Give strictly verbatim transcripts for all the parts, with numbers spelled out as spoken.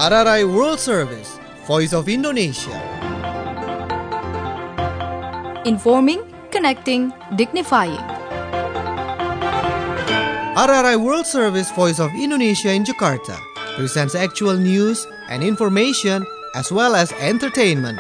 R R I World Service, Voice of Indonesia. Informing, connecting, dignifying. R R I World Service, Voice of Indonesia in Jakarta presents actual news and information as well as entertainment.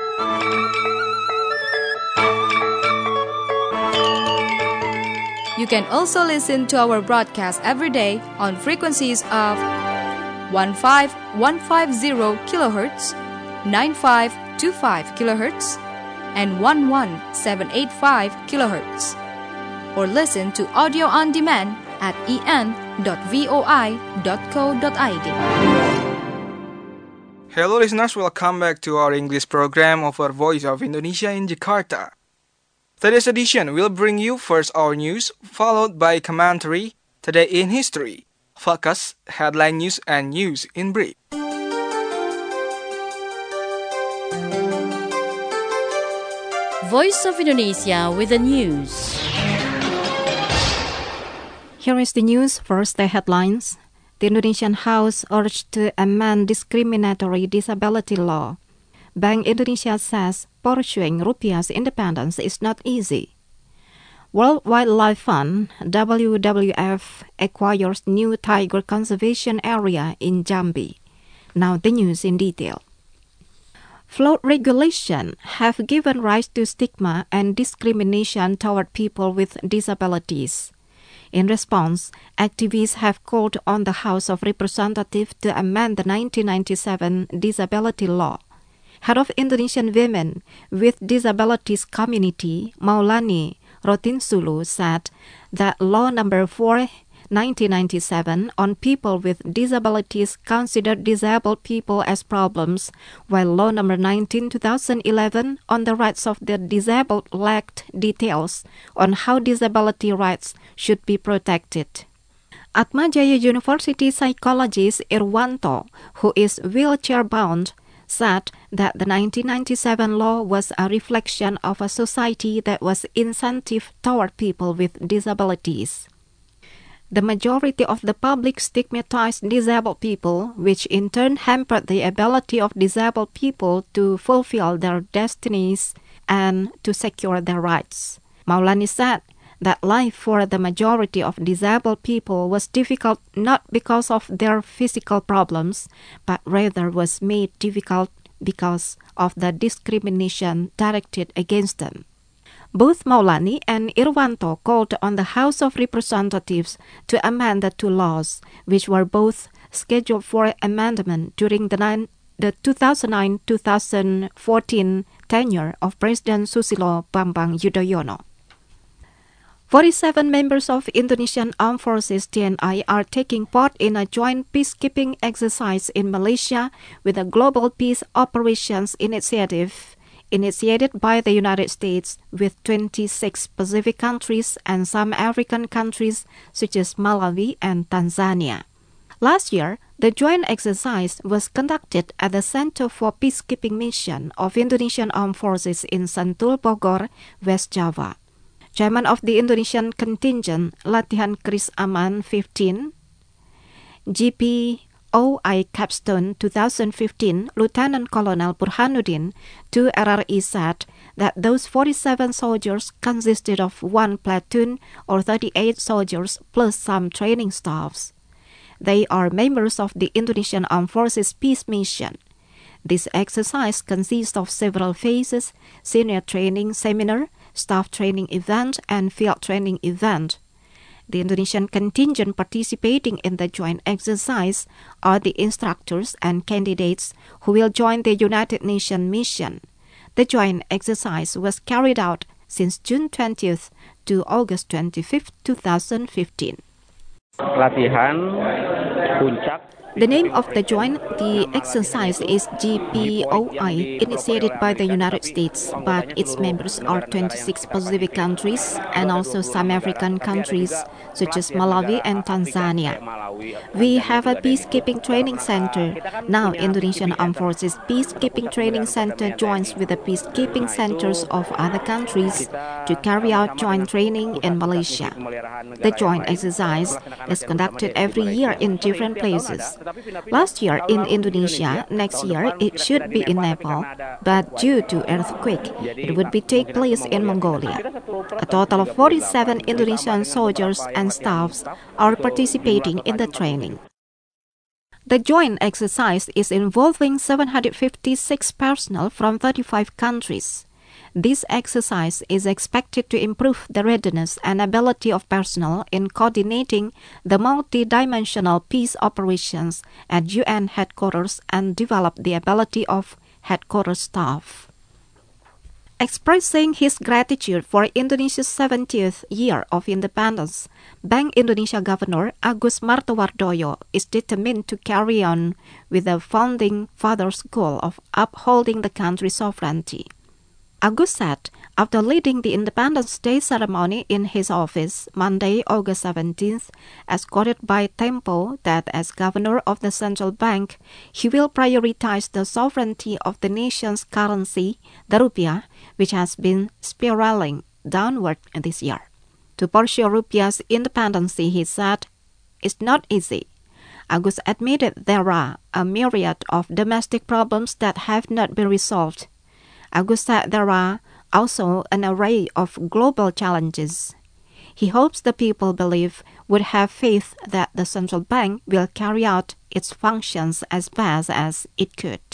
You can also listen to our broadcast every day on frequencies of fifteen fifteen kilohertz, ninety-five twenty-five kilohertz, and eleven seven eighty-five kilohertz. Or listen to audio on demand at e n dot voi dot co dot i d. Hello listeners, welcome back to our English program of our Voice of Indonesia in Jakarta. Today's edition will bring you first our news, followed by commentary, Today in History, focus, headline news, and news in brief. Voice of Indonesia with the news. Here is the news. First, the headlines. The Indonesian House urged to amend discriminatory disability law. Bank Indonesia says pursuing Rupiah's independence is not easy. World Wildlife Fund, W W F, acquires new tiger conservation area in Jambi. Now the news in detail. Flood regulation have given rise to stigma and discrimination toward people with disabilities. In response, activists have called on the House of Representatives to amend the nineteen ninety-seven disability law. Head of Indonesian Women with Disabilities Community, Maulani Rotinsulu, said that Law Number four, nineteen ninety-seven on people with disabilities considered disabled people as problems, while Law Number nineteen, twenty eleven on the rights of the disabled lacked details on how disability rights should be protected. Atmajaya University psychologist Irwanto, who is wheelchair-bound, said that the nineteen ninety-seven law was a reflection of a society that was insensitive toward people with disabilities. The majority of the public stigmatized disabled people, which in turn hampered the ability of disabled people to fulfill their destinies and to secure their rights. Maulani said that life for the majority of disabled people was difficult not because of their physical problems, but rather was made difficult because of the discrimination directed against them. Both Maulani and Irwanto called on the House of Representatives to amend the two laws, which were both scheduled for amendment during the, nine, the two thousand nine to two thousand fourteen tenure of President Susilo Bambang Yudhoyono. forty-seven members of Indonesian Armed Forces T N I are taking part in a joint peacekeeping exercise in Malaysia with a Global Peace Operations Initiative initiated by the United States with twenty-six Pacific countries and some African countries such as Malawi and Tanzania. Last year, the joint exercise was conducted at the Center for Peacekeeping Mission of Indonesian Armed Forces in Sentul, Bogor, West Java. Chairman of the Indonesian contingent, Latihan Kris Aman fifteen, G P O I Capstone twenty fifteen, Lieutenant Colonel Burhanuddin to R R I said that those forty-seven soldiers consisted of one platoon or thirty-eight soldiers plus some training staffs. They are members of the Indonesian Armed Forces Peace Mission. This exercise consists of several phases: senior training seminar, staff training event, and field training event. The Indonesian contingent participating in the joint exercise are the instructors and candidates who will join the United Nations mission. The joint exercise was carried out since June twentieth to August twenty-fifth, twenty fifteen. Latihan Puncak. The name of the joint, the exercise is G P O I, initiated by the United States, but its members are twenty-six Pacific countries and also some African countries, such as Malawi and Tanzania. We have a peacekeeping training center. Now, Indonesian Armed Forces Peacekeeping Training Center joins with the peacekeeping centers of other countries to carry out joint training in Malaysia. The joint exercise is conducted every year in different places. Last year in Indonesia, next year it should be in Nepal, but due to earthquake, it would be take place in Mongolia. A total of forty-seven Indonesian soldiers and staffs are participating in the training. The joint exercise is involving seven hundred fifty-six personnel from thirty-five countries. This exercise is expected to improve the readiness and ability of personnel in coordinating the multi-dimensional peace operations at U N headquarters and develop the ability of headquarters staff. Expressing his gratitude for Indonesia's seventieth year of independence, Bank Indonesia Governor Agus Martowardoyo is determined to carry on with the founding fathers' goal of upholding the country's sovereignty. Agus said after leading the Independence Day ceremony in his office Monday, August seventeenth, escorted by Tempo, that as governor of the central bank, he will prioritize the sovereignty of the nation's currency, the rupiah, which has been spiraling downward this year. To pursue rupiah's independence, he said, it's not easy. Agus admitted there are a myriad of domestic problems that have not been resolved. Agus said there are also an array of global challenges. He hopes the people believe would have faith that the central bank will carry out its functions as best as it could.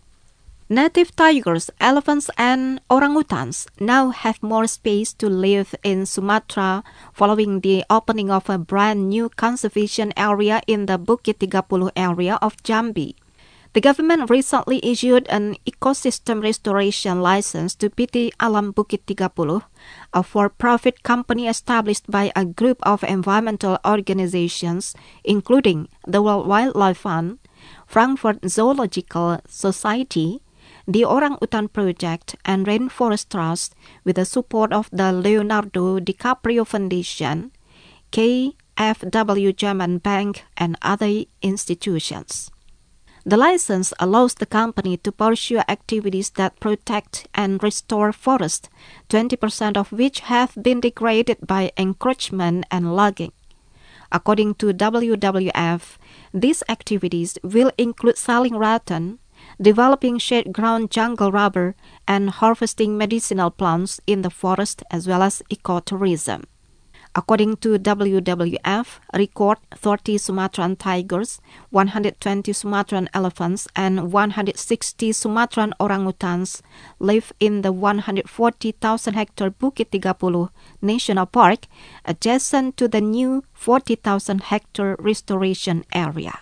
Native tigers, elephants, and orangutans now have more space to live in Sumatra following the opening of a brand new conservation area in the Bukit tiga puluh area of Jambi. The government recently issued an ecosystem restoration license to P T Alam Bukit tiga puluh, a for-profit company established by a group of environmental organizations, including the World Wildlife Fund, Frankfurt Zoological Society, the Orang Utan Project, and Rainforest Trust, with the support of the Leonardo DiCaprio Foundation, K F W German Bank, and other institutions. The license allows the company to pursue activities that protect and restore forests, twenty percent of which have been degraded by encroachment and logging. According to W W F, these activities will include selling rattan, developing shade-ground jungle rubber, and harvesting medicinal plants in the forest, as well as ecotourism. According to W W F, record thirty Sumatran tigers, one hundred twenty Sumatran elephants, and one hundred sixty Sumatran orangutans live in the one hundred forty thousand hectare Bukit tiga puluh National Park, adjacent to the new forty thousand hectare restoration area.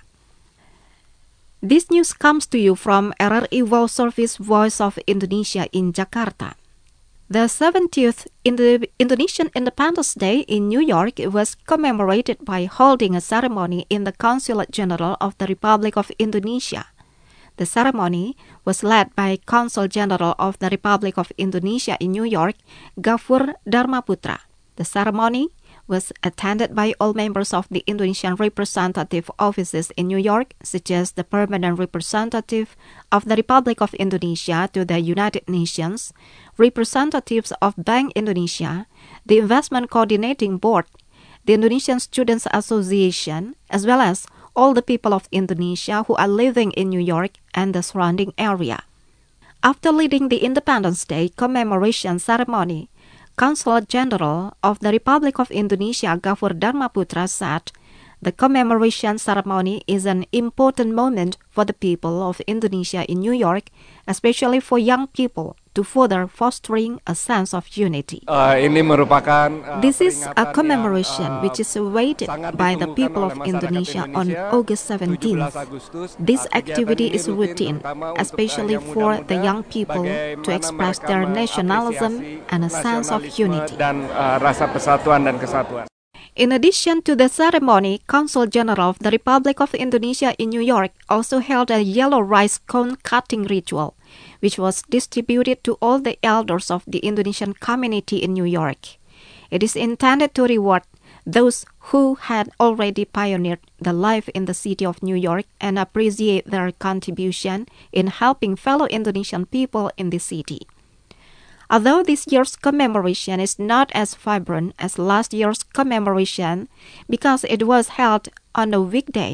This news comes to you from R R I World Service Voice of Indonesia in Jakarta. The seventieth Indo- Indonesian Independence Day in New York was commemorated by holding a ceremony in the Consulate General of the Republic of Indonesia. The ceremony was led by Consul General of the Republic of Indonesia in New York, Gafur Dharmaputra. The ceremony was attended by all members of the Indonesian representative offices in New York, such as the permanent representative of the Republic of Indonesia to the United Nations, representatives of Bank Indonesia, the Investment Coordinating Board, the Indonesian Students Association, as well as all the people of Indonesia who are living in New York and the surrounding area. After leading the Independence Day commemoration ceremony, Consul General of the Republic of Indonesia, Gafur Dharmaputra, said, "The commemoration ceremony is an important moment for the people of Indonesia in New York, especially for young people, to further fostering a sense of unity." Uh, ini merupakan, uh, this is a commemoration yang, uh, which is awaited by the people of Indonesia, Indonesia on August seventeenth. This activity is routine, especially for the young people to express their nationalism and a sense of unity. Dan, uh, rasa persatuan dan kesatuan. In addition to the ceremony, Consul General of the Republic of Indonesia in New York also held a yellow rice cone cutting ritual, which was distributed to all the elders of the Indonesian community in New York. It is intended to reward those who had already pioneered the life in the city of New York and appreciate their contribution in helping fellow Indonesian people in the city. Although this year's commemoration is not as vibrant as last year's commemoration because it was held on a weekday,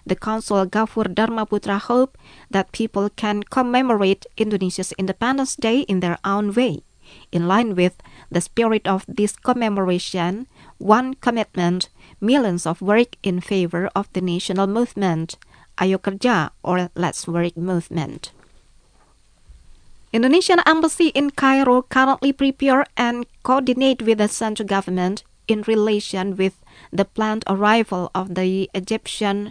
The consul Gafur Dharmaputra hoped that people can commemorate Indonesia's Independence Day in their own way. In line with the spirit of this commemoration, one commitment, millions of work in favor of the national movement, Ayo Kerja or Let's Work movement. Indonesian embassy in Cairo currently prepare and coordinate with the central government in relation with the planned arrival of the Egyptian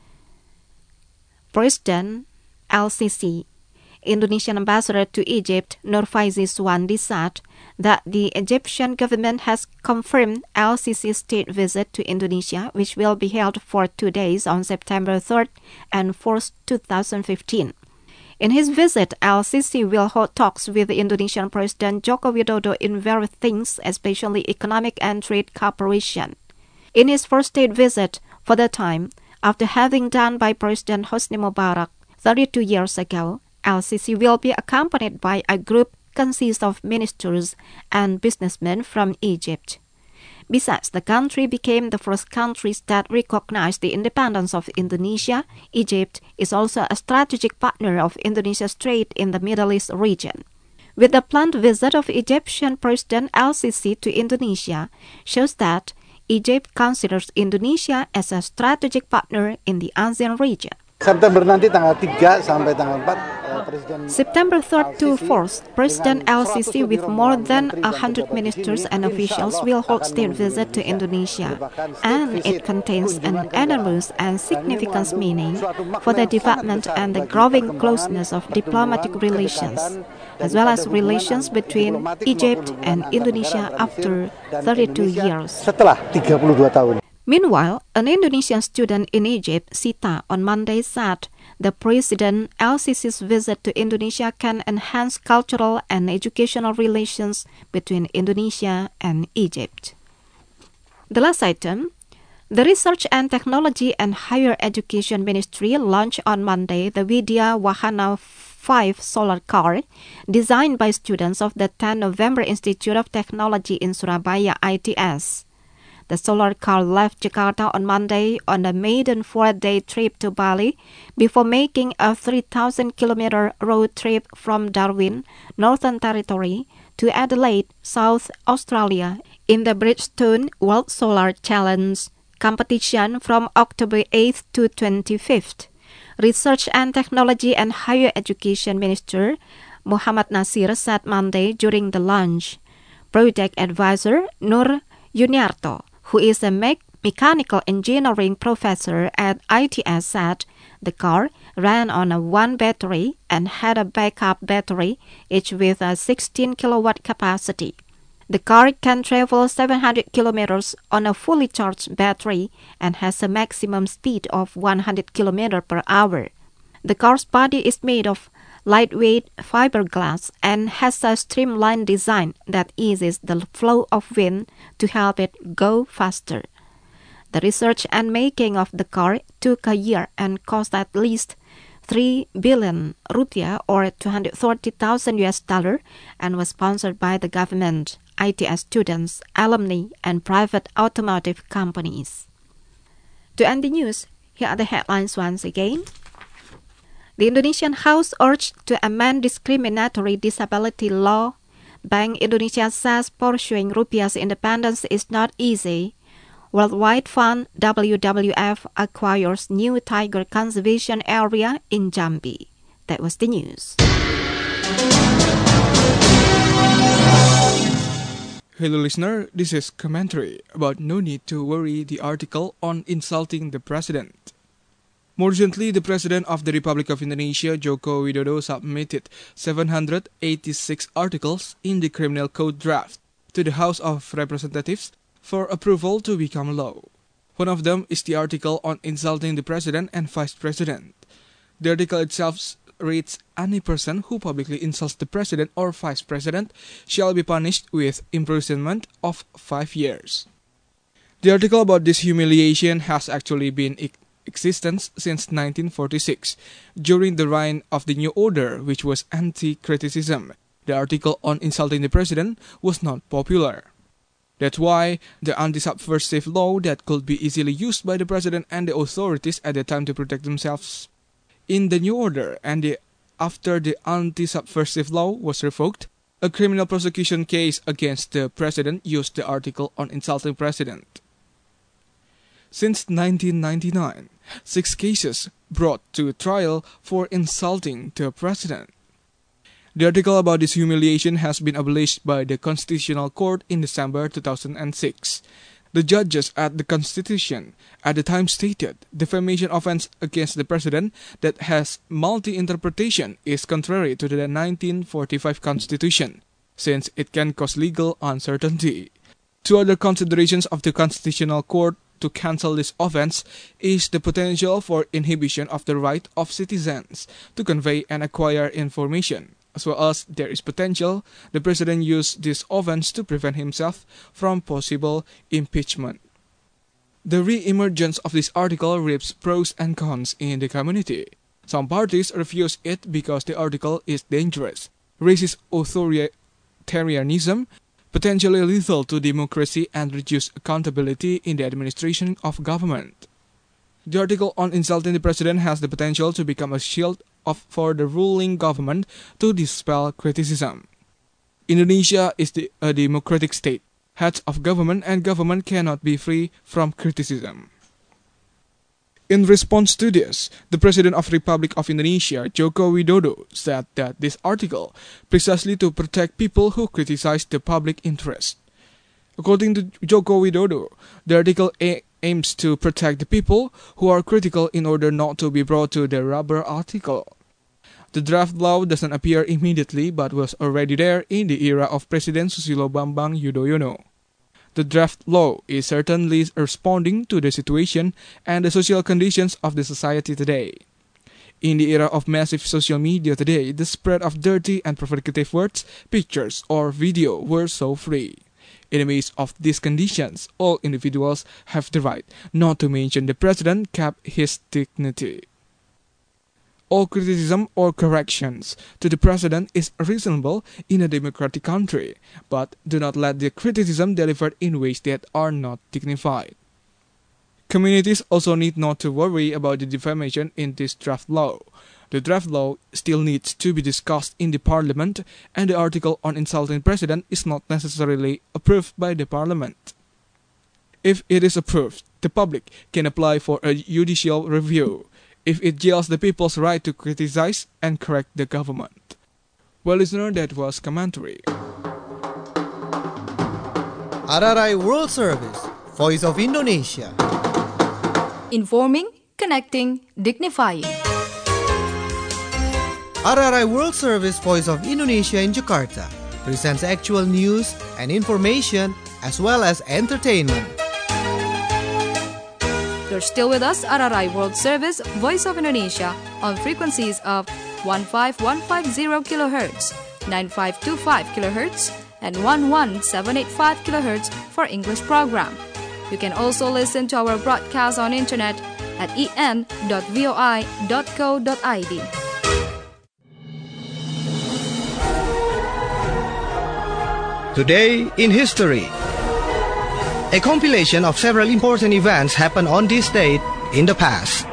President Al-Sisi. Indonesian ambassador to Egypt, Nur Faizi Suwandi, said that the Egyptian government has confirmed Al-Sisi's state visit to Indonesia, which will be held for two days on September third and fourth, two thousand fifteen. In his visit, Al-Sisi will hold talks with the Indonesian President Joko Widodo in various things, especially economic and trade cooperation. In his first state visit, for the time, after having done by President Hosni Mubarak thirty-two years ago, Al-Sisi will be accompanied by a group consist of ministers and businessmen from Egypt. Besides, the country became the first country that recognized the independence of Indonesia. Egypt is also a strategic partner of Indonesia's trade in the Middle East region. With the planned visit of Egyptian President Al-Sisi to Indonesia, shows that Egypt considers Indonesia as a strategic partner in the ASEAN region. September nanti tanggal tiga sampai tanggal empat, Presiden September third to fourth, President Al-Sisi with more than one hundred ministers and officials will hold state visit to Indonesia, and it contains an enormous and significant meaning for the development and the growing closeness of diplomatic relations, as well as relations between Egypt and Indonesia after thirty-two years. Setelah tiga puluh dua tahun. Meanwhile, an Indonesian student in Egypt, Sita, on Monday said the President Al-Sisi's visit to Indonesia can enhance cultural and educational relations between Indonesia and Egypt. The last item, the Research and Technology and Higher Education Ministry launched on Monday the Widya Wahana five solar car designed by students of the ten November Institute of Technology in Surabaya, I T S. The solar car left Jakarta on Monday on a maiden four-day trip to Bali before making a three thousand kilometer road trip from Darwin, Northern Territory, to Adelaide, South Australia, in the Bridgestone World Solar Challenge competition from October eighth to twenty-fifth. Research and Technology and Higher Education Minister Muhammad Nasir said Monday during the launch. Project advisor Nur Yuniarto, who is a me- mechanical engineering professor at I T S, said the car ran on a one battery and had a backup battery, each with a sixteen kilowatt capacity. The car can travel seven hundred kilometers on a fully charged battery and has a maximum speed of one hundred kilometers per hour. The car's body is made of lightweight fiberglass and has a streamlined design that eases the flow of wind to help it go faster. The research and making of the car took a year and cost at least three billion rupiah or two hundred thirty thousand U S dollar and was sponsored by the government, I T S students, alumni, and private automotive companies. To end the news, here are the headlines once again. The Indonesian House urged to amend discriminatory disability law. Bank Indonesia says pursuing Rupiah's independence is not easy. Worldwide Fund W W F acquires new tiger conservation area in Jambi. That was the news. Hello listener, this is commentary about No Need to Worry, the article on insulting the president. More recently, the President of the Republic of Indonesia, Joko Widodo, submitted seven hundred eighty-six articles in the Criminal Code draft to the House of Representatives for approval to become law. One of them is the article on insulting the President and Vice President. The article itself reads, any person who publicly insults the President or Vice President shall be punished with imprisonment of five years. The article about this humiliation has actually been existence since nineteen forty-six, during the reign of the New Order, which was anti-criticism. The article on insulting the president was not popular. That's why the anti-subversive law that could be easily used by the president and the authorities at the time to protect themselves. In the new order, and the, after the anti-subversive law was revoked, a criminal prosecution case against the president used the article on insulting president. Since nineteen ninety-nine, six cases brought to trial for insulting the president. The article about this humiliation has been abolished by the Constitutional Court in December two thousand six. The judges at the Constitution at the time stated defamation offense against the president that has multi-interpretation is contrary to the nineteen forty-five Constitution, since it can cause legal uncertainty. Two other considerations of the Constitutional Court to cancel this offense is the potential for inhibition of the right of citizens to convey and acquire information, as well as there is potential the president used this offense to prevent himself from possible impeachment. The re-emergence of this article reaps pros and cons in the community. Some parties refuse it because the article is dangerous, raises authoritarianism, potentially lethal to democracy, and reduce accountability in the administration of government. The article on insulting the president has the potential to become a shield of, for the ruling government to dispel criticism. Indonesia is the, a democratic state. Heads of government and government cannot be free from criticism. In response to this, the President of Republic of Indonesia, Joko Widodo, said that this article precisely to protect people who criticize the public interest. According to Joko Widodo, the article a- aims to protect the people who are critical in order not to be brought to the rubber article. The draft law doesn't appear immediately but was already there in the era of President Susilo Bambang Yudhoyono. The draft law is certainly responding to the situation and the social conditions of the society today. In the era of massive social media today, the spread of dirty and provocative words, pictures, or video were so free. In the midst of these conditions, all individuals have the right, not to mention the president, kept his dignity. All criticism or corrections to the president is reasonable in a democratic country, but do not let the criticism delivered in ways that are not dignified. Communities also need not to worry about the defamation in this draft law. The draft law still needs to be discussed in the parliament, and the article on insulting the president is not necessarily approved by the parliament. If it is approved, the public can apply for a judicial review if it jails the people's right to criticize and correct the government. Well, listener, that was commentary. R R I World Service, Voice of Indonesia. Informing, connecting, dignifying. R R I World Service Voice of Indonesia in Jakarta presents actual news and information as well as entertainment. You're still with us, R R I World Service, Voice of Indonesia, on frequencies of one five one five zero kilohertz, nine five two five kilohertz, and one one seven eight five kilohertz for English program. You can also listen to our broadcast on internet at e n dot voi dot co dot i d. Today in History. A compilation of several important events happened on this date in the past.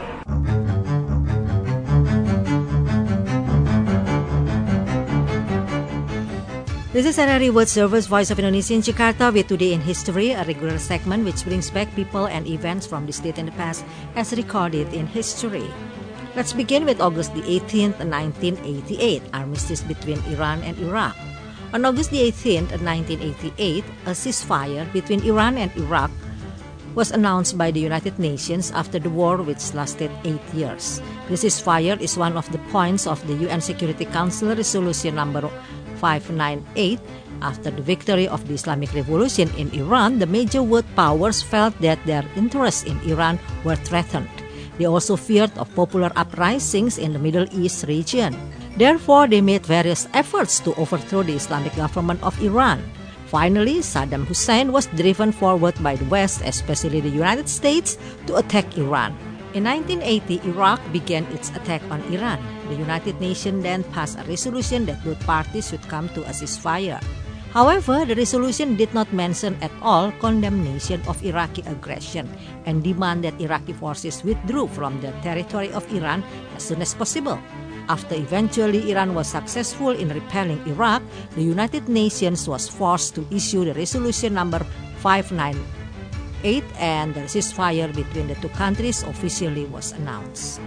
This is R R I World Service, Voice of Indonesia in Jakarta with Today in History, a regular segment which brings back people and events from this date in the past as recorded in history. Let's begin with August the eighteenth, nineteen eighty-eight, armistice between Iran and Iraq. On August the eighteenth, nineteen eighty-eight, a ceasefire between Iran and Iraq was announced by the United Nations after the war, which lasted eight years. The ceasefire is one of the points of the U N Security Council Resolution number five ninety-eight. After the victory of the Islamic Revolution in Iran, the major world powers felt that their interests in Iran were threatened. They also feared of popular uprisings in the Middle East region. Therefore, they made various efforts to overthrow the Islamic government of Iran. Finally, Saddam Hussein was driven forward by the West, especially the United States, to attack Iran. In nineteen eighty, Iraq began its attack on Iran. The United Nations then passed a resolution that both parties should come to a ceasefire. However, the resolution did not mention at all condemnation of Iraqi aggression and demand that Iraqi forces withdrew from the territory of Iran as soon as possible. After eventually Iran was successful in repelling Iraq, the United Nations was forced to issue the resolution number five ninety-eight, and the ceasefire between the two countries officially was announced.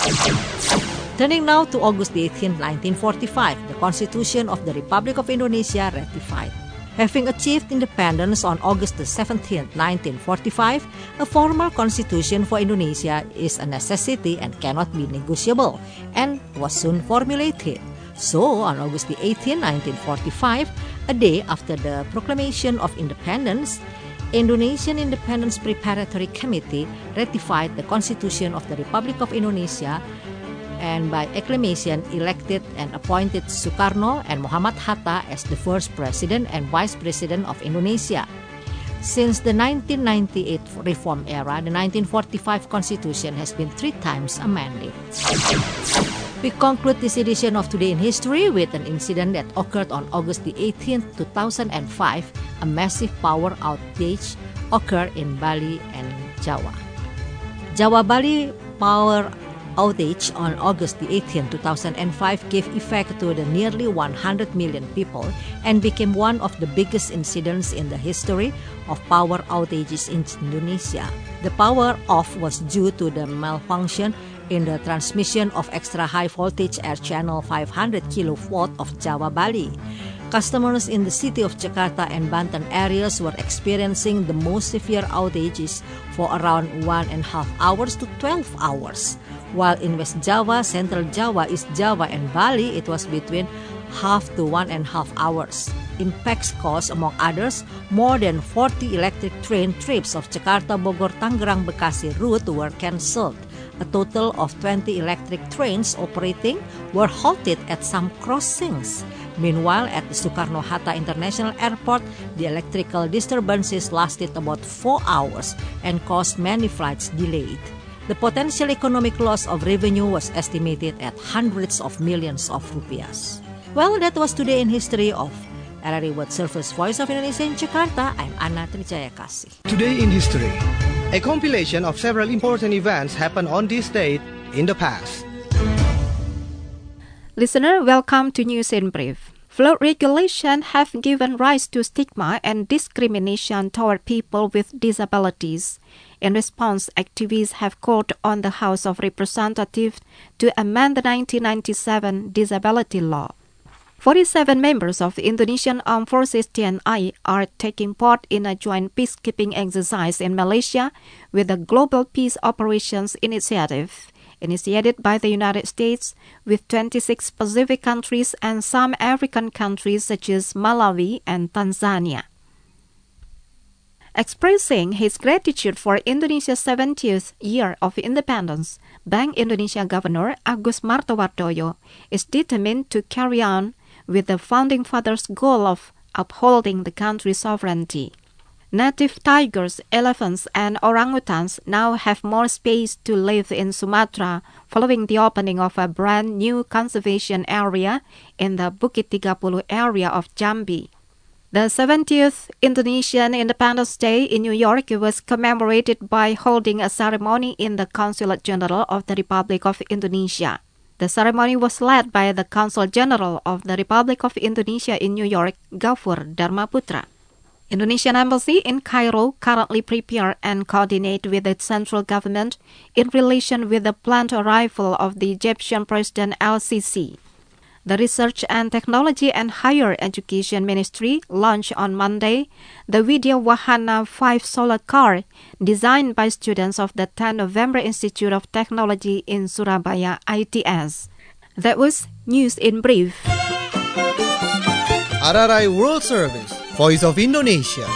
Turning now to August eighteenth, nineteen forty-five, the Constitution of the Republic of Indonesia ratified. Having achieved independence on August seventeenth, nineteen forty-five, a formal constitution for Indonesia is a necessity and cannot be negotiable, and was soon formulated. So, on August eighteenth, nineteen forty-five, a day after the proclamation of independence, Indonesian Independence Preparatory Committee ratified the Constitution of the Republic of Indonesia and by acclamation elected and appointed Sukarno and Muhammad Hatta as the first president and vice president of Indonesia. Since the nineteen ninety-eight reform era, the nineteen forty-five Constitution has been three times amended. We conclude this edition of Today in History with an incident that occurred on August eighteenth, two thousand five. A massive power outage occurred in Bali and Java. Jawa-Bali power outage on August eighteenth, two thousand five gave effect to the nearly one hundred million people and became one of the biggest incidents in the history of power outages in Indonesia. The power off was due to the malfunction in the transmission of extra high voltage air channel five hundred kilovolt of Jawa-Bali. Customers in the city of Jakarta and Banten areas were experiencing the most severe outages for around one and a half hours to twelve hours. While in West Java, Central Java, East Java, and Bali, it was between half to one and a half hours. Impacts caused, among others, more than forty electric train trips of Jakarta-Bogor-Tangerang-Bekasi route were cancelled. A total of twenty electric trains operating were halted at some crossings. Meanwhile, at the Sukarno-Hatta International Airport, the electrical disturbances lasted about four hours and caused many flights delayed. The potential economic loss of revenue was estimated at hundreds of millions of rupiahs. Well, that was Today in History of R R I World Service Voice of Indonesia in Jakarta. I'm Anna Trijaya Kasih. Today in History, a compilation of several important events happened on this date in the past. Listener, welcome to News in Brief. Flood regulations have given rise to stigma and discrimination toward people with disabilities. In response, activists have called on the House of Representatives to amend the nineteen ninety-seven Disability Law. forty-seven members of the Indonesian Armed Forces T N I are taking part in a joint peacekeeping exercise in Malaysia with the Global Peace Operations Initiative, initiated by the United States with twenty-six Pacific countries and some African countries such as Malawi and Tanzania. Expressing his gratitude for Indonesia's seventieth year of independence, Bank Indonesia Governor Agus Martowardoyo is determined to carry on with the Founding Fathers' goal of upholding the country's sovereignty. Native tigers, elephants, and orangutans now have more space to live in Sumatra following the opening of a brand new conservation area in the Bukit Tiga Puluh area of Jambi. The seventieth Indonesian Independence Day in New York was commemorated by holding a ceremony in the Consulate General of the Republic of Indonesia. The ceremony was led by the Consul General of the Republic of Indonesia in New York, Gafur Dharmaputra. Indonesian Embassy in Cairo currently prepare and coordinate with the central government in relation with the planned arrival of the Egyptian President Al-Sisi. The Research and Technology and Higher Education Ministry launched on Monday the Widya Wahana five solar car designed by students of the ten November Institute of Technology in Surabaya I T S. That was News in Brief. R R I World Service, Voice of Indonesia.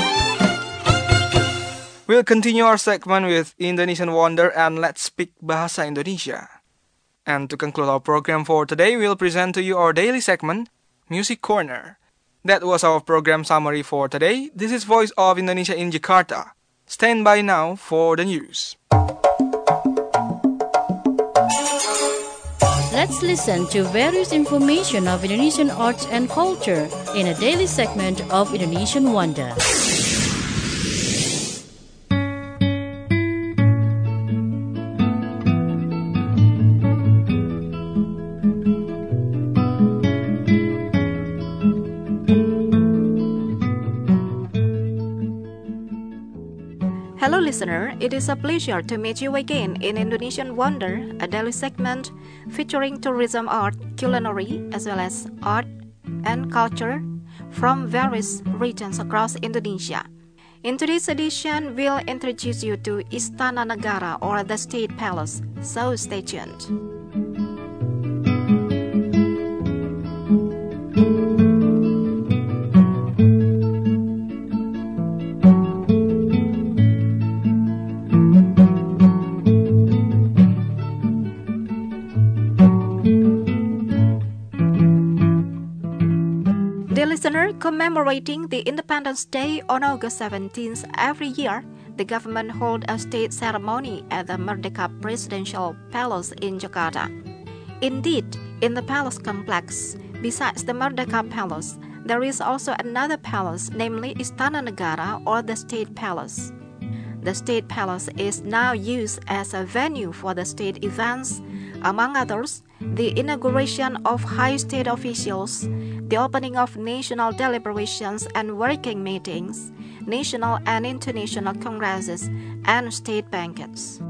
We'll continue our segment with Indonesian Wonder and Let's Speak Bahasa Indonesia. And to conclude our program for today, we'll present to you our daily segment, Music Corner. That was our program summary for today. This is Voice of Indonesia in Jakarta. Stand by now for the news. Let's Let's listen to various information of Indonesian arts and culture in a daily segment of Indonesian Wonder. Hello listener, it is a pleasure to meet you again in Indonesian Wonder, a daily segment featuring tourism, art, culinary, as well as art and culture from various regions across Indonesia. In today's edition, we'll introduce you to Istana Negara or the State Palace, so stay tuned. Listener, commemorating the Independence Day on August seventeenth every year, the government holds a state ceremony at the Merdeka Presidential Palace in Jakarta. Indeed, in the palace complex, besides the Merdeka Palace, there is also another palace, namely Istana Negara or the State Palace. The State Palace is now used as a venue for the state events, among others, the inauguration of high state officials, the opening of national deliberations and working meetings, national and international congresses, and state banquets.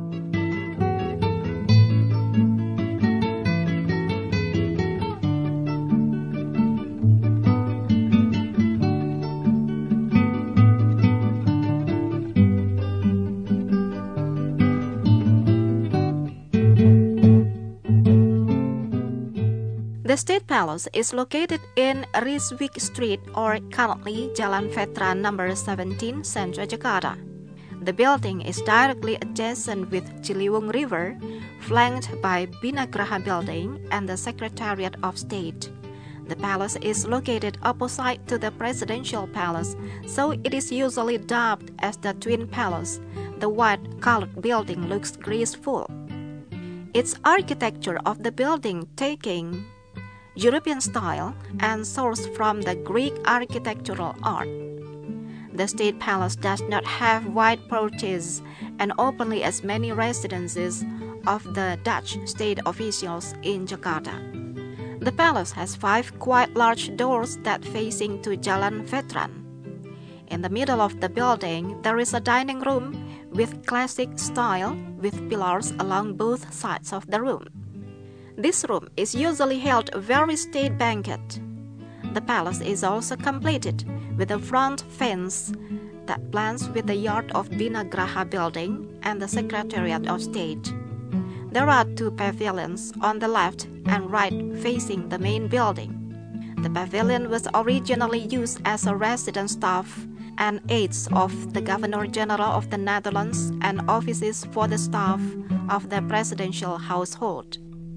The State Palace is located in Rizwick Street or currently Jalan Veteran number seventeen, Central Jakarta. The building is directly adjacent with Ciliwung River, flanked by Binagraha Building and the Secretariat of State. The palace is located opposite to the Presidential Palace, so it is usually dubbed as the Twin Palace. The white-colored building looks graceful. Its architecture of the building taking European style and sourced from the Greek architectural art. The State Palace does not have wide porches and openly as many residences of the Dutch state officials in Jakarta. The palace has five quite large doors that facing to Jalan Veteran. In the middle of the building, there is a dining room with classic style with pillars along both sides of the room. This room is usually held a very state banquet. The palace is also completed with a front fence that blends with the yard of Binagraha Building and the Secretariat of State. There are two pavilions on the left and right facing the main building. The pavilion was originally used as a residence staff and aides of the Governor-General of the Netherlands and offices for the staff of the presidential household.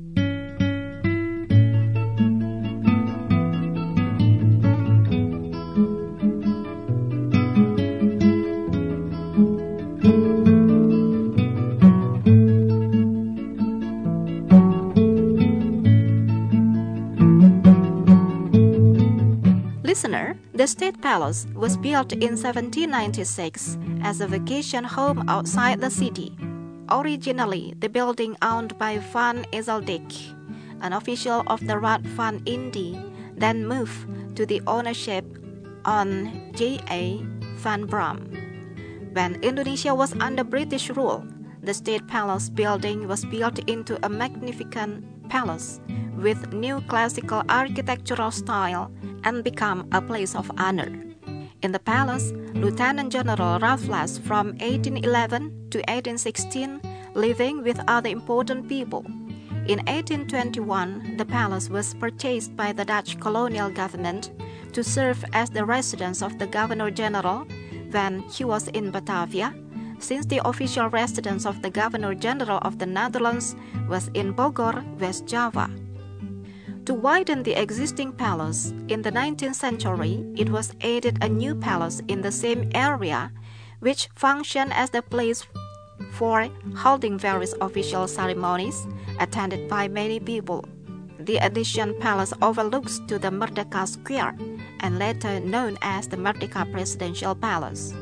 Listener, the State Palace was built in seventeen ninety-six as a vacation home outside the city. Originally, the building owned by Van Ezeldijk, an official of the Raad van Indi, then moved to the ownership on J A van Bram. When Indonesia was under British rule, the State Palace building was built into a magnificent palace with new classical architectural style and become a place of honor. In the palace, Lieutenant General Raffles from eighteen eleven to eighteen sixteen living with other important people. In eighteen twenty-one, the palace was purchased by the Dutch colonial government to serve as the residence of the Governor-General when he was in Batavia, since the official residence of the Governor-General of the Netherlands was in Bogor, West Java. To widen the existing palace, in the nineteenth century, it was added a new palace in the same area, which functioned as the place for holding various official ceremonies attended by many people. the Edition Palace overlooks to the Merdeka Square and later known as the Merdeka Presidential Palace.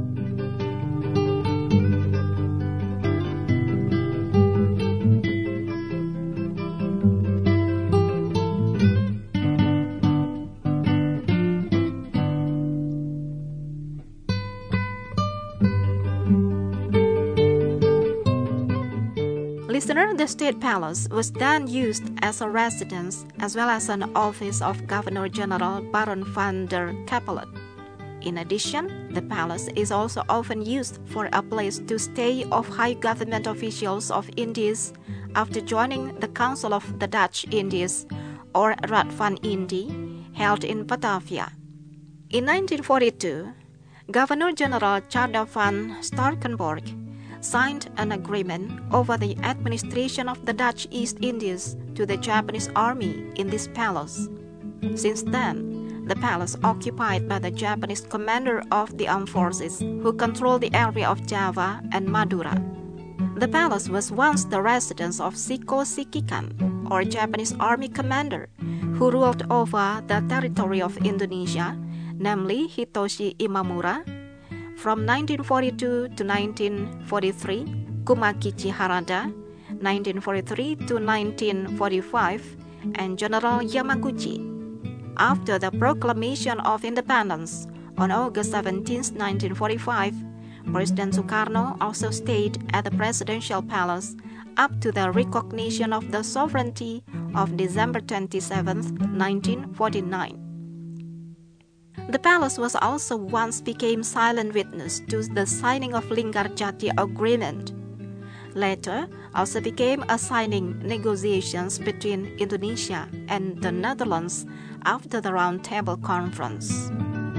Listener, the State Palace was then used as a residence as well as an office of Governor General Baron van der Capellen. In addition, the palace is also often used for a place to stay of high government officials of Indies after joining the Council of the Dutch Indies, or Raad van Indie, held in Batavia. In nineteen forty-two, Governor General Tjarda van Starkenborg signed an agreement over the administration of the Dutch East Indies to the Japanese army in this palace. Since then, the palace occupied by the Japanese commander of the armed forces who controlled the area of Java and Madura. The palace was once the residence of Siko Sikikan, or Japanese army commander, who ruled over the territory of Indonesia, namely Hitoshi Imamura, from nineteen forty-two to nineteen forty-three, Kumakichi Harada, nineteen forty-three to nineteen forty-five, and General Yamaguchi. After the proclamation of independence on August seventeenth, nineteen forty-five, President Sukarno also stayed at the Presidential Palace up to the recognition of the sovereignty of December twenty-seventh, nineteen forty-nine. The palace was also once became silent witness to the signing of Linggarjati Agreement. Later, also became a signing negotiations between Indonesia and the Netherlands after the Round Table Conference.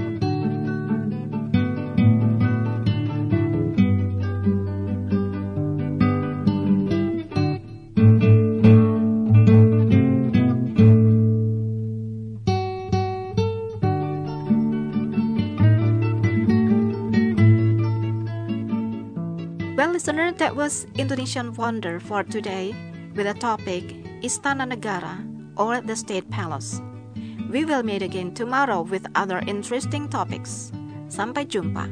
Well, listener, that was Indonesian Wonder for today with the topic Istana Negara, or the State Palace. We will meet again tomorrow with other interesting topics. Sampai jumpa.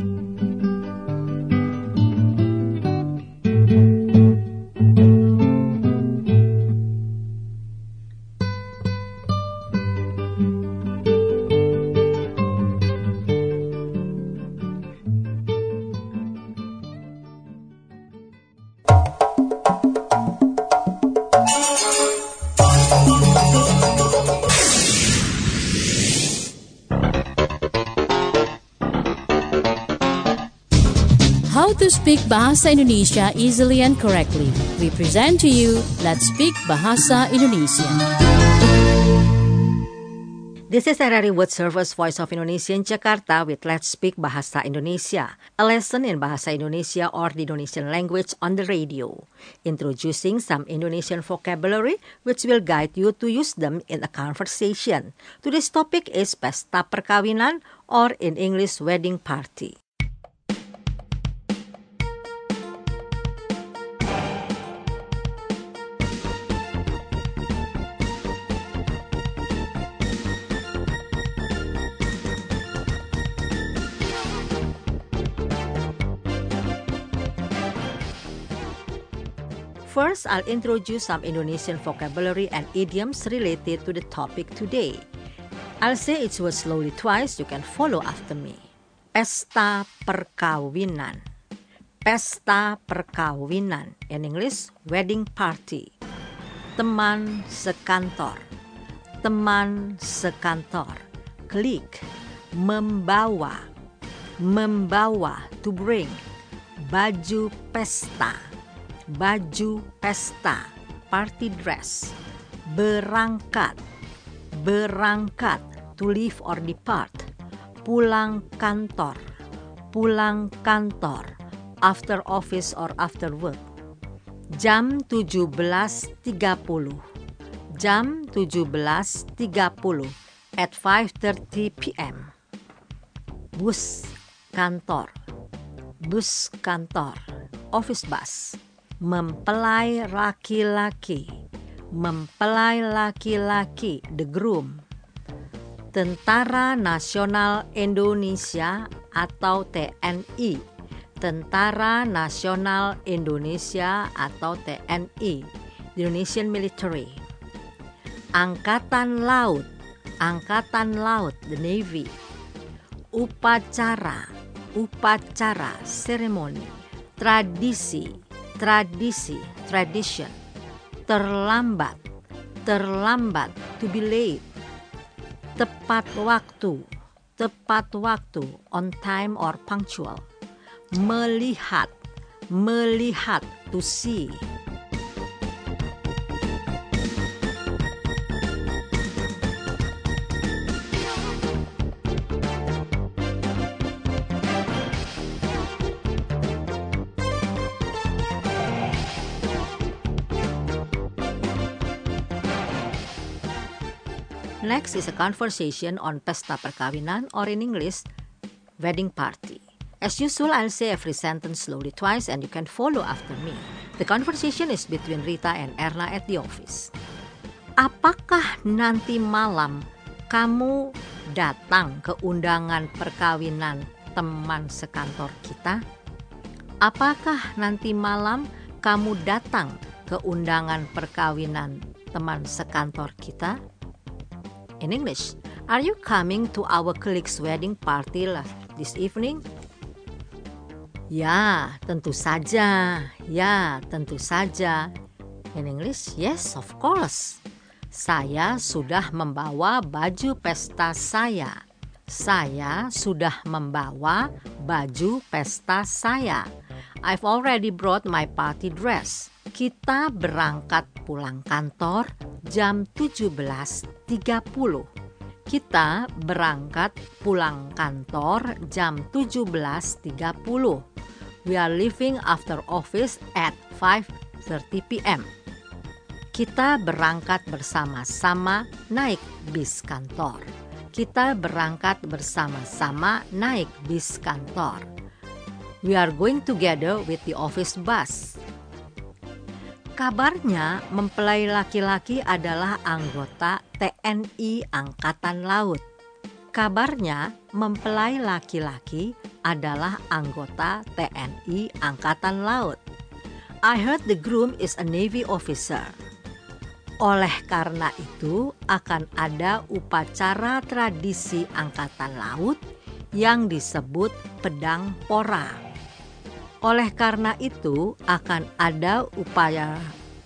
How to speak Bahasa Indonesia easily and correctly. We present to you Let's Speak Bahasa Indonesia. This is R R I World Service Voice of Indonesia in Jakarta with Let's Speak Bahasa Indonesia, a lesson in Bahasa Indonesia or the Indonesian language on the radio, introducing some Indonesian vocabulary which will guide you to use them in a conversation. Today's topic is Pesta Perkawinan, or in English, wedding party. First, I'll introduce some Indonesian vocabulary and idioms related to the topic today. I'll say each word slowly twice. You can follow after me. Pesta perkawinan. Pesta perkawinan. In English, wedding party. Teman sekantor. Teman sekantor. Klik. Membawa. Membawa. To bring. Baju pesta. Baju pesta, party dress. Berangkat, berangkat, to leave or depart. Pulang kantor, pulang kantor, after office or after work. Jam tujuh belas tiga puluh, jam tujuh belas tiga puluh, at five thirty p.m. Bus kantor, bus kantor, office bus. Mempelai laki-laki, mempelai laki-laki, the groom. Tentara Nasional Indonesia atau T N I, Tentara Nasional Indonesia atau T N I, the Indonesian Military. Angkatan Laut, Angkatan Laut, the Navy. Upacara, upacara, ceremony. Tradisi, tradisi, tradition. Terlambat, terlambat, to be late. Tepat waktu, tepat waktu, on time or punctual. Melihat, melihat, to see. Next is a conversation on pesta perkawinan, or in English, wedding party. As usual, I'll say every sentence slowly twice and you can follow after me. The conversation is between Rita and Erna at the office. Apakah nanti malam kamu datang ke undangan perkawinan teman sekantor kita? Apakah nanti malam kamu datang ke undangan perkawinan teman sekantor kita? In English, are you coming to our colleague's wedding party this evening? Ya, tentu saja. Ya, tentu saja. In English, yes, of course. Saya sudah membawa baju pesta saya. Saya sudah membawa baju pesta saya. I've already brought my party dress. Kita berangkat pulang kantor jam tujuh belas tiga puluh. Kita berangkat pulang kantor jam tujuh belas tiga puluh. We are leaving after office at five thirty p.m. Kita berangkat bersama-sama naik bis kantor. Kita berangkat bersama-sama naik bis kantor. We are going together with the office bus. Kabarnya mempelai laki-laki adalah anggota T N I Angkatan Laut. Kabarnya mempelai laki-laki adalah anggota T N I Angkatan Laut. I heard the groom is a Navy officer. Oleh karena itu akan ada upacara tradisi Angkatan Laut yang disebut pedang pora. Oleh karena itu akan ada upaya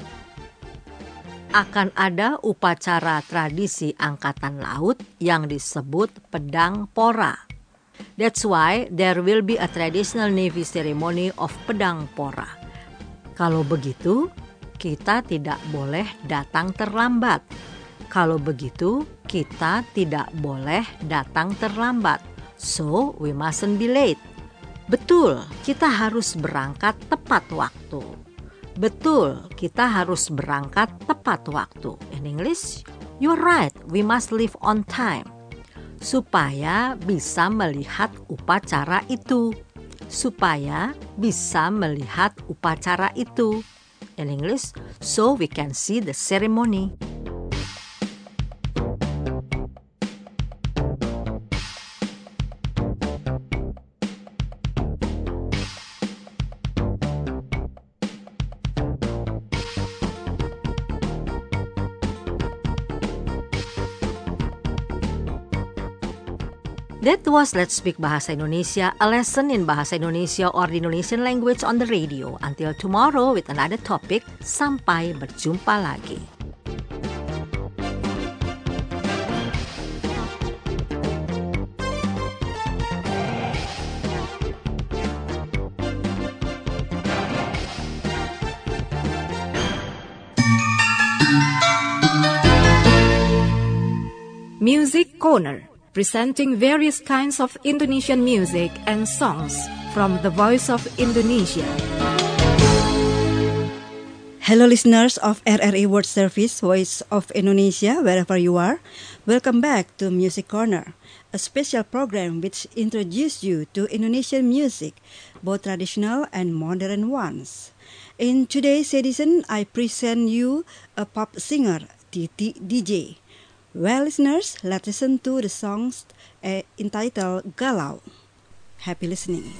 akan ada upacara tradisi Angkatan Laut yang disebut pedang pora. That's why there will be a traditional Navy ceremony of pedang pora. Kalau begitu, kita tidak boleh datang terlambat. Kalau begitu, kita tidak boleh datang terlambat. So, we mustn't be late. Betul, kita harus berangkat tepat waktu. Betul, kita harus berangkat tepat waktu. In English, you're right, we must leave on time. Supaya bisa melihat upacara itu. Supaya bisa melihat upacara itu. In English, so we can see the ceremony. That was Let's Speak Bahasa Indonesia, a lesson in Bahasa Indonesia or the Indonesian language on the radio. Until tomorrow with another topic, sampai berjumpa lagi. Music Corner, presenting various kinds of Indonesian music and songs from the Voice of Indonesia. Hello listeners of R R I World Service, Voice of Indonesia, wherever you are. Welcome back to Music Corner, a special program which introduces you to Indonesian music, both traditional and modern ones. In today's edition, I present you a pop singer, Titi D J. Well, listeners, let's listen to the song uh, entitled Galau. Happy listening.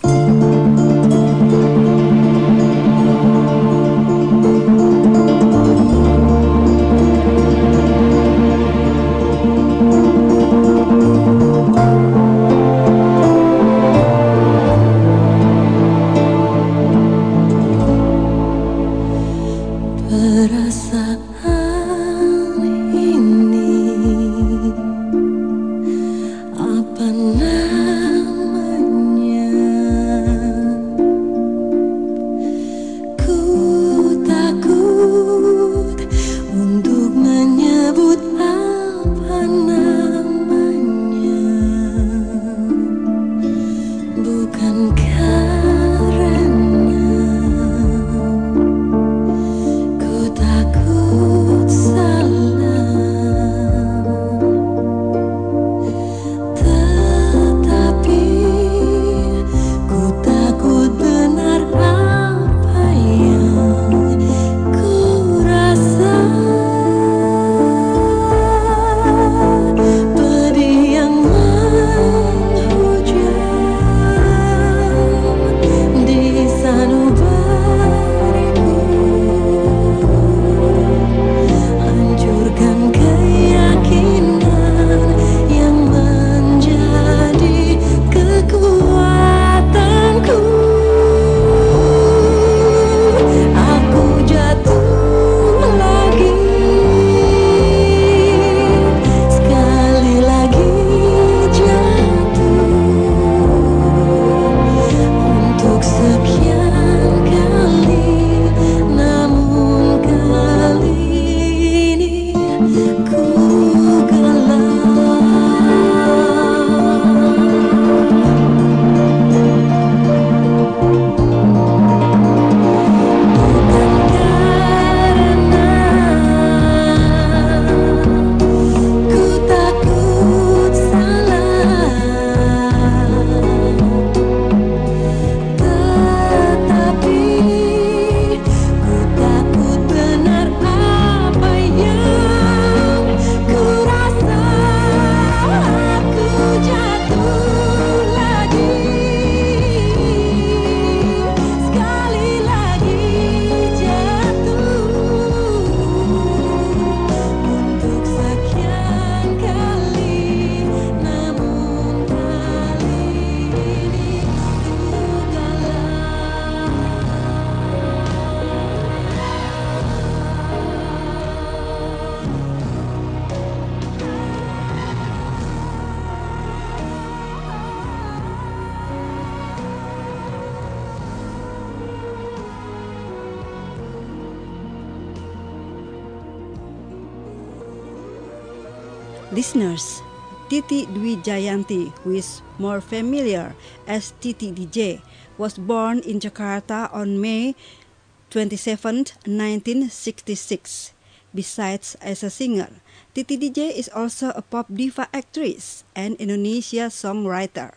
Listeners, Titi Dwi Jayanti, who is more familiar as Titi D J, was born in Jakarta on May twenty-seventh, nineteen sixty-six. Besides as a singer, Titi D J is also a pop diva actress and Indonesia songwriter.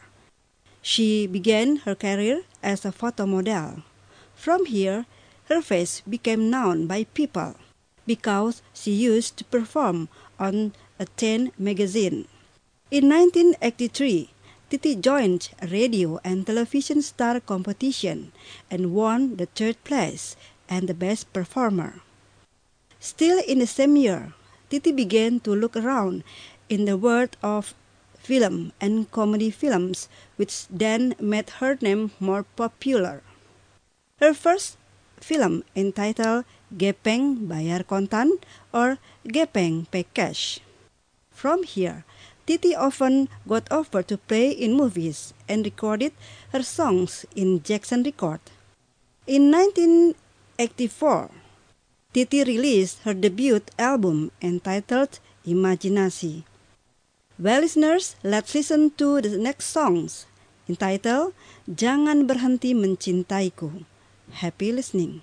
She began her career as a photo model. From here, her face became known by people because she used to perform on a teen magazine. In nineteen eighty-three, Titi joined a radio and television star competition and won the third place and the best performer. Still in the same year, Titi began to look around in the world of film and comedy films, which then made her name more popular. Her first film entitled Gepeng Bayar Kontan or Gepeng Pay Cash. From here, Titi often got offered to play in movies and recorded her songs in Jackson Record. In nineteen eighty-four, Titi released her debut album entitled Imajinasi. Well, listeners, let's listen to the next songs entitled Jangan Berhenti Mencintaiku. Happy listening.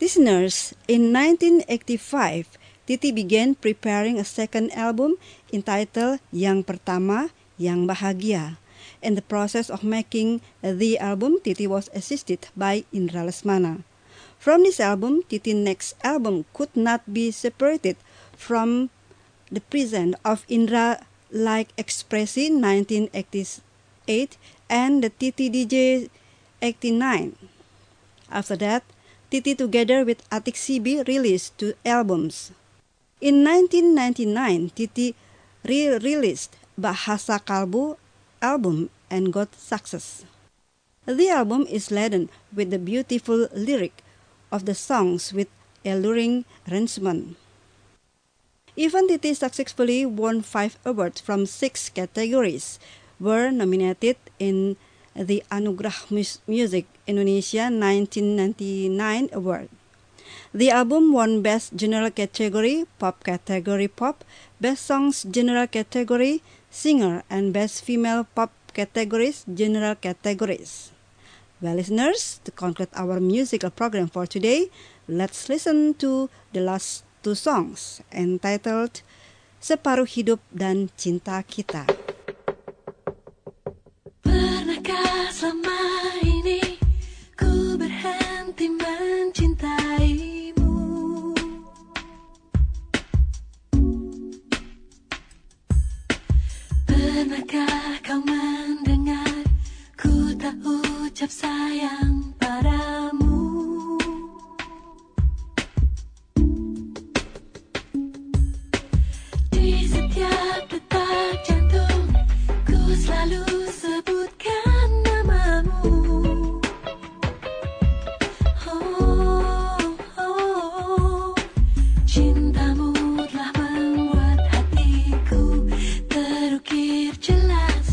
Listeners, in nineteen eighty-five, Titi began preparing a second album entitled Yang Pertama, Yang Bahagia. In the process of making the album, Titi was assisted by Indra Lesmana. From this album, Titi's next album could not be separated from the presence of Indra, like Ekspresi nineteen eighty-eight and the Titi D J eighty-nine. After that, Titi together with Atik Sibi released two albums. In nineteen ninety-nine, Titi re-released Bahasa Kalbu album and got success. The album is laden with the beautiful lyric of the songs with alluring arrangement. Even Titi successfully won five awards from six categories, were nominated in the Anugerah Music Indonesia nineteen ninety-nine award. The album won Best General Category, Pop Category Pop, Best Songs General Category, Singer, and Best Female Pop Categories, General Categories. Well, listeners, to conclude our musical program for today, let's listen to the last two songs entitled Separuh Hidup dan Cinta Kita. Pernahkah selama ini ku berhenti mencintaimu? Pernahkah kau mendengar ku tak ucap sayang padamu? Di setiap detak jantung ku selalu sebutkan namamu. Oh, oh, cintamu telah membuat hatiku terukir jelas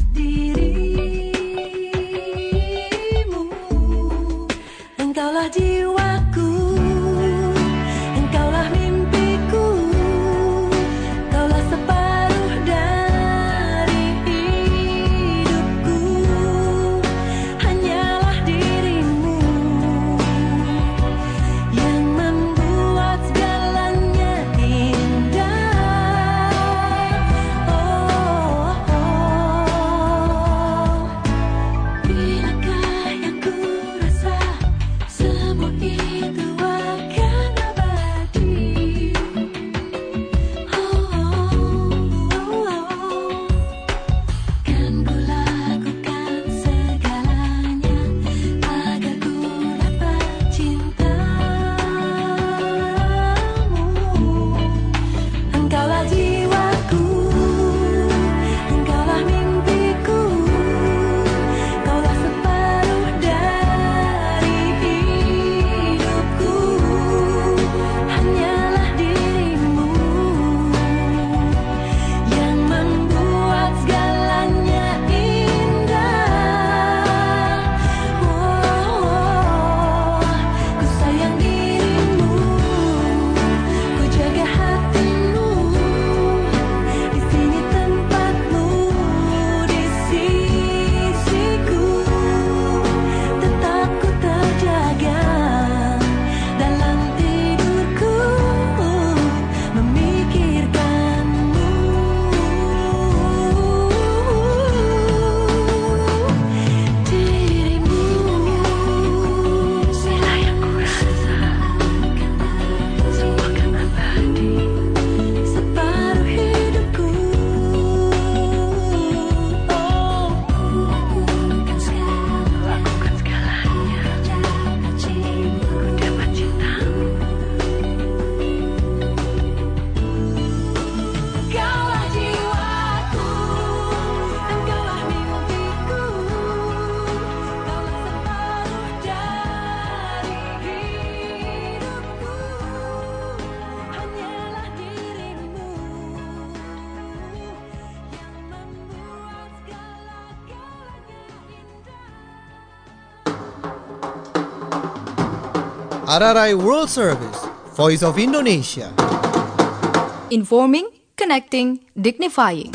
dirimu. Engkaulah jiwaku, engkaulah mimpiku, kaulah separuh dari hidupku. Hanyalah dirimu yang membuat segalanya indah. Oh, oh. Bilakah yang ku rasa semua itu akan abadi? Oh, oh, oh. Kan ku lakukan segalanya agar ku dapat cintamu. Engkaulah jiwaku, engkaulah mimpiku, kaulah separuh dari hidupku. Hanyalah dirimu yang membuat segalanya indah. Oh, ku sayang dirimu, ku jaga hatimu. Di sini tempatmu, di sisiku. Tetap ku terjaga dalam tidurku, memikirkanmu. Dirimu, bila yang ku rasa semua kan abadi. Separuh hidupku. Oh, lakukan segalanya ku dapat cintamu. Engkaulah jiwaku, engkaulah mimpiku, kaulah separuh dari hidupku. Hanyalah dirimu yang membuat segala-galanya indah. R R I World Service, Voice of Indonesia. Informing, connecting, dignifying.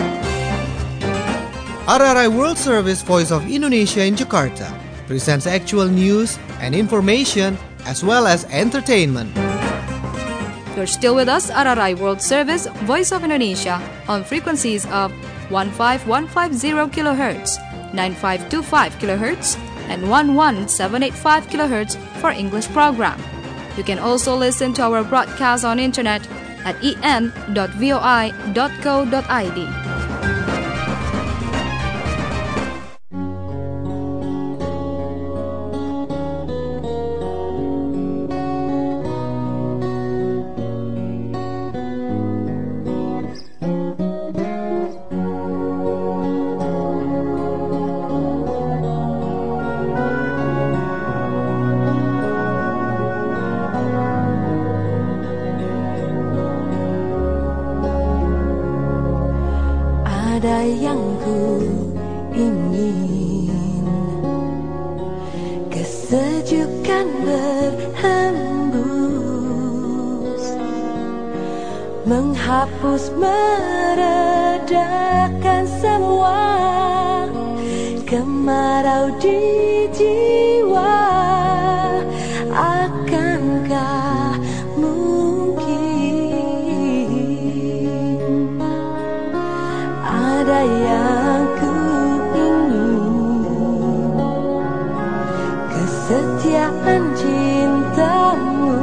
R R I World Service, Voice of Indonesia in Jakarta presents actual news and information as well as entertainment. You're still with us at R R I World Service, Voice of Indonesia, on frequencies of one five one five zero kilohertz, nine five two five kilohertz, and one one seven eight five kilohertz for English program. You can also listen to our broadcast on internet at e n dot voi dot co dot i d. Ada yang ku ingin, kesejukan berhembus, menghapus, meredakan semua kemarau di jiwa. Akankah mungkin ada yang ku ingin, kesetiaan cintamu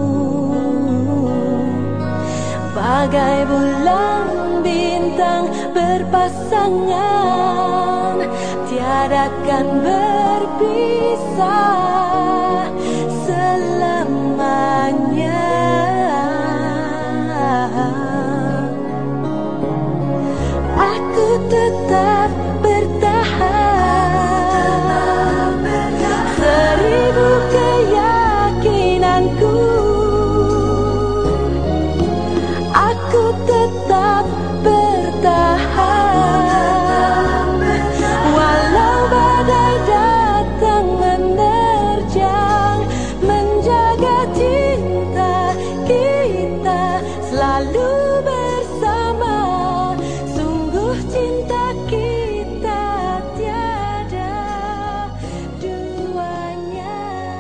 bagai bulan bintang berpasangan, tiadakan berpisah selamanya. Aku tetap bertahan, seribu keyakinanku. Aku tetap bertahan, walau badai datang menerjang, menjaga cinta kita selalu bersama. Sungguh cinta kita tiada duanya.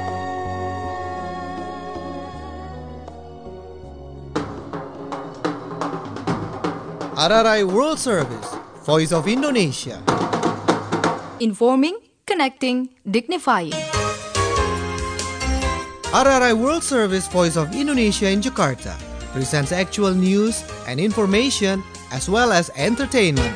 R R I World Service, Voice of Indonesia. Informing, connecting, dignifying. R R I World Service, Voice of Indonesia in Jakarta presents actual news and information as well as entertainment.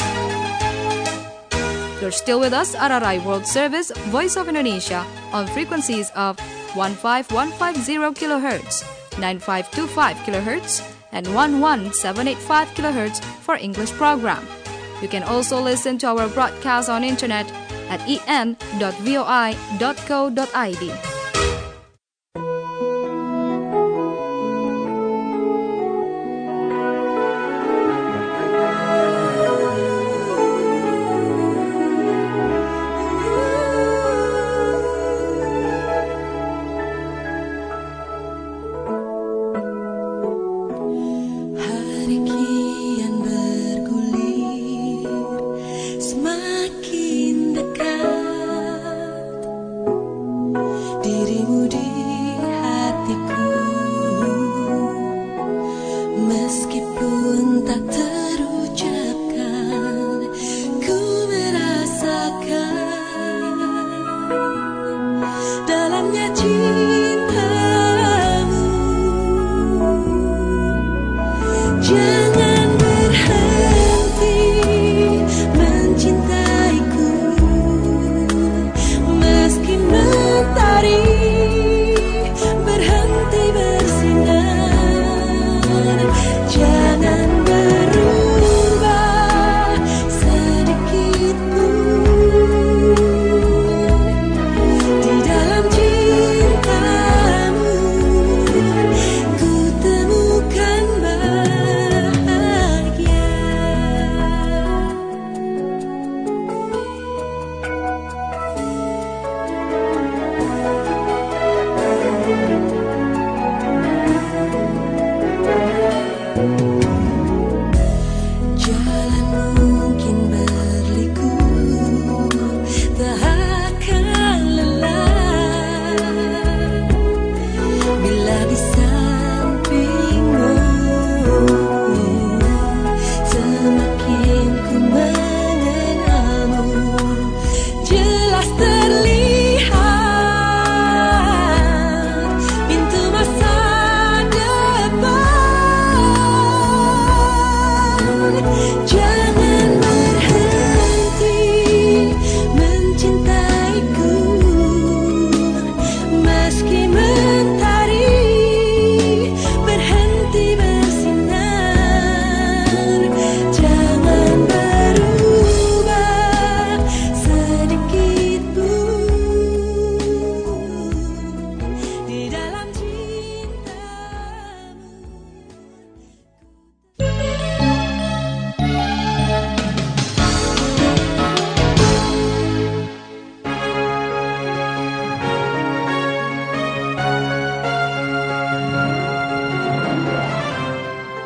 You're still with us at R R I World Service, Voice of Indonesia, on frequencies of one five one five zero kilohertz, nine five two five kilohertz, and one one seven eight five kilohertz for English program. You can also listen to our broadcast on internet at e n dot voi dot co dot i d. Hari kian bergulir, semakin dekat dirimu di hatiku. Meskipun tak terucapkan, ku merasakan dalamnya cintamu. Jangan berhenti mencintaiku, meski mentari berhenti bersinar. Jangan berubah sedikit pun di dalam cintamu. Ku temukan bahagia.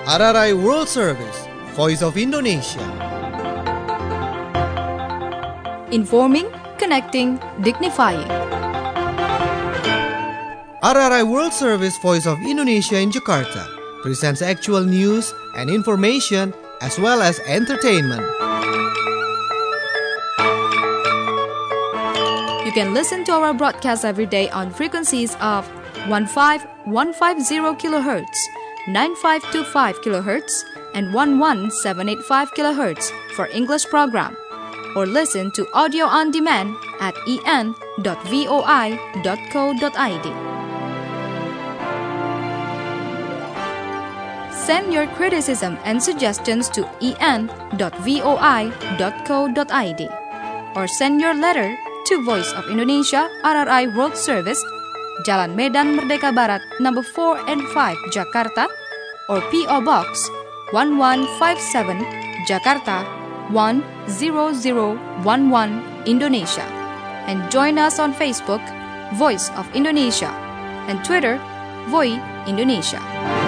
R R I World Service, Voice of Indonesia. Informing, connecting, dignifying. R R I World Service, Voice of Indonesia in Jakarta presents actual news and information as well as entertainment. You can listen to our broadcast every day on frequencies of one five one five zero kilohertz, nine five two five kilohertz, and one one seven eight five kilohertz for English program. Or listen to audio on demand at e n dot voi dot co dot i d. Send your criticism and suggestions to e n dot voi dot co dot i d or send your letter to Voice of Indonesia R R I World Service, Jalan Medan Merdeka Barat, number four and five, Jakarta, or P O Box one one five seven, Jakarta one zero zero one one, Indonesia. And join us on Facebook, Voice of Indonesia, and Twitter, Voi Indonesia.